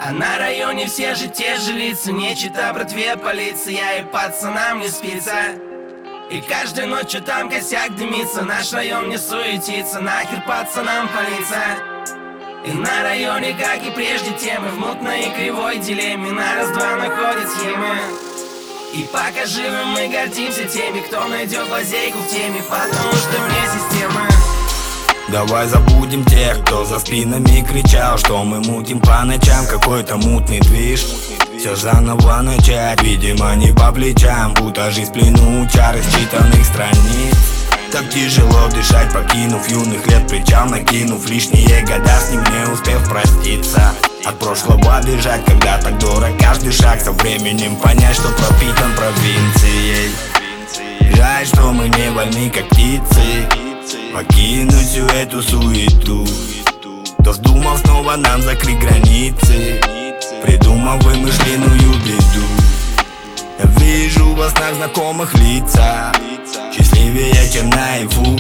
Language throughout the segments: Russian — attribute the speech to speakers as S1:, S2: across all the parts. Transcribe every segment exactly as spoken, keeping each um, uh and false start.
S1: А на районе все же те же лица, не чита братве полиция, и пацанам не спится. И каждой ночью там косяк дымится, наш район не суетится, нахер пацанам полиция. И на районе, как и прежде, темы в мутной и кривой дилемме на раз-два находят схемы. И пока живы мы гордимся теми, кто найдет лазейку в теме, потому что вне системы.
S2: Давай забудем тех, кто за спинами кричал, что мы мутим по ночам какой-то мутный движ. Все заново начать, видимо не по плечам, будто жизнь в плену чар считанных страниц. Так тяжело дышать, покинув юных лет причал, накинув лишние года, с ним не успев проститься. От прошлого бежать, когда так дорог каждый шаг, со временем понять, что пропитан провинцией. Жаль, что мы не вольны, как птицы, покинуть всю эту суету. Кто вздумал снова нам закрыть границы, придумал вымышленную беду. Я вижу во снах знакомых лица, счастливее, чем наяву.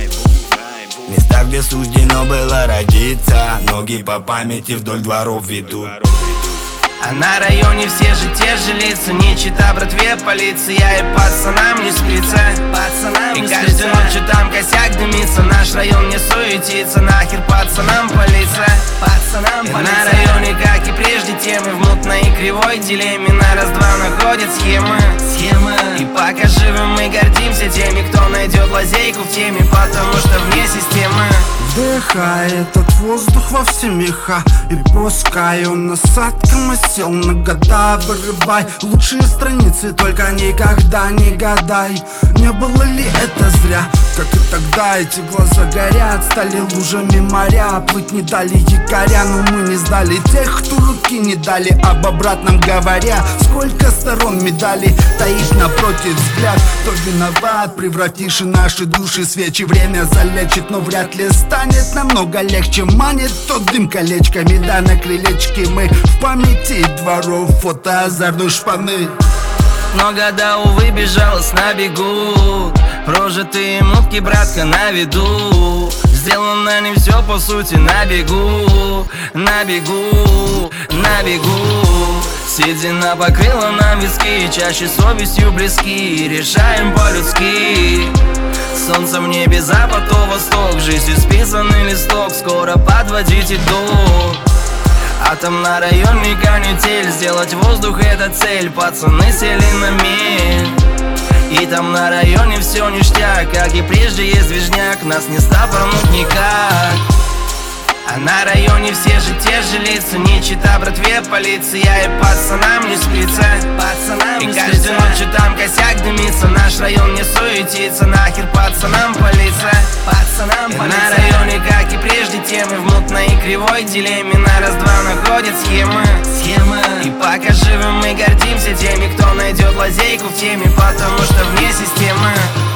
S2: Места, где суждено было родиться, ноги по памяти вдоль дворов ведут.
S1: А на районе все же те же лица, не чита братве полиция, и пацанам не спится. Пацанам и каждую ночью там косяк дымится, наш район не суетится, нахер пацанам полиция. Пацанам полиция. На районе, как и прежде, темы в мутной и кривой дилемме на раз-два находят схемы. Схемы. И пока живы мы гордимся теми, кто найдет лазейку в теме, потому что вне системы.
S3: Вдыхай этот воздух во все меха, и пускай он насадком осел на года. Вырывай лучшие страницы, только никогда не гадай, не было ли это зря. Как и тогда эти глаза горят, стали лужами моря, плыть не дали якоря, но мы не сдали тех, кто руки не дали, об обратном говоря. Сколько сторон медали таит напротив взгляд. Кто виноват, превративший наши души свечи, время залечит, но вряд ли станет намного легче. Манит тот дым колечками, да на крылечке мы в памяти дворов фото озорной шпаны.
S1: Но года, увы, безжалостно на бегу, прожитые мутки, братка, на виду. Сделано не все по сути на бегу, на бегу, на бегу. Седина покрыла нам виски, чаще совестью близки, решаем по-людски. Солнце в небе, запад, то восток, жизнь исписанный листок, скоро подводить итог. Атом на районе канитель, сделать воздух это цель, пацаны сели на мель. И там на районе все ништяк, как и прежде есть движняк, нас не стопорнуть никак. А на районе все же те же лица, не чита братве полиция, и пацанам не спится. Пацанам и каждую ночью там косяк дымится, наш район не суетится, нахер пацанам полиция. Пацанам полиция. На районе, как и прежде, темы в мутной и кривой дилемме на раз-два находят схемы. Схемы. И пока живы мы гордимся теми, кто найдет лазейку в теме, потому что вне системы.